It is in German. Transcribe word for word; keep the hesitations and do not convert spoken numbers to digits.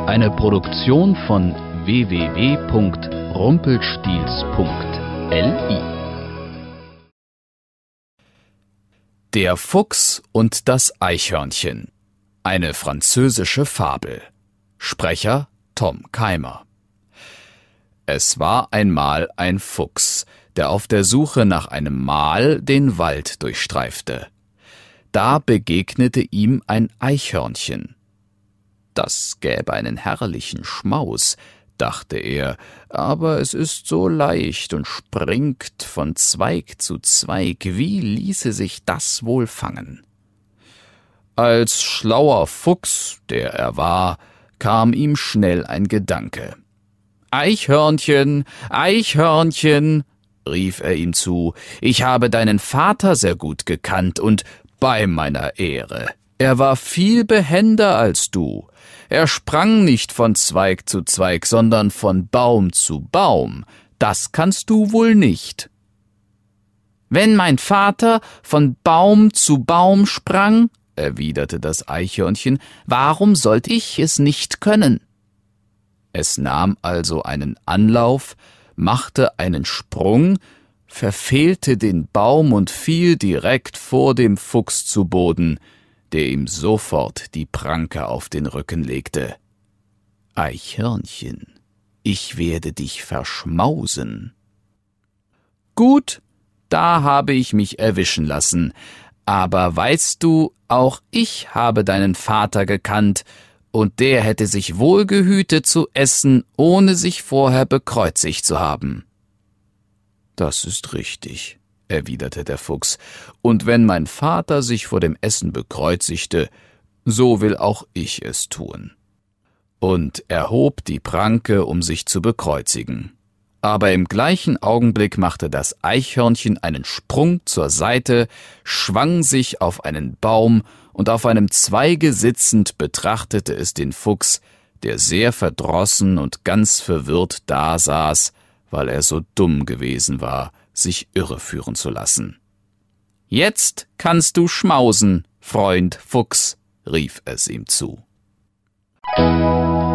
Eine Produktion von w w w punkt rumpelstiels punkt l i. Der Fuchs und das Eichhörnchen. Eine französische Fabel. Sprecher Tom Keimer. Es war einmal ein Fuchs, der auf der Suche nach einem Mahl den Wald durchstreifte. Da begegnete ihm ein Eichhörnchen. Das gäbe einen herrlichen Schmaus, dachte er, aber es ist so leicht und springt von Zweig zu Zweig, wie ließe sich das wohl fangen? Als schlauer Fuchs, der er war, kam ihm schnell ein Gedanke. »Eichhörnchen, Eichhörnchen«, rief er ihm zu, »ich habe deinen Vater sehr gut gekannt und bei meiner Ehre. Er war viel behender als du. Er sprang nicht von Zweig zu Zweig, sondern von Baum zu Baum. Das kannst du wohl nicht.« »Wenn mein Vater von Baum zu Baum sprang«, erwiderte das Eichhörnchen, »warum sollte ich es nicht können?« Es nahm also einen Anlauf, machte einen Sprung, verfehlte den Baum und fiel direkt vor dem Fuchs zu Boden, der ihm sofort die Pranke auf den Rücken legte. »Eichhörnchen, ich werde dich verschmausen.« »Gut, da habe ich mich erwischen lassen, aber weißt du, auch ich habe deinen Vater gekannt, und der hätte sich wohl gehütet zu essen, ohne sich vorher bekreuzigt zu haben.« »Das ist richtig«, erwiderte der Fuchs, »und wenn mein Vater sich vor dem Essen bekreuzigte, so will auch ich es tun.« Und er hob die Pranke, um sich zu bekreuzigen. Aber im gleichen Augenblick machte das Eichhörnchen einen Sprung zur Seite, schwang sich auf einen Baum, und auf einem Zweige sitzend betrachtete es den Fuchs, der sehr verdrossen und ganz verwirrt dasaß, weil er so dumm gewesen war, sich irreführen zu lassen. »Jetzt kannst du schmausen, Freund Fuchs«, rief es ihm zu.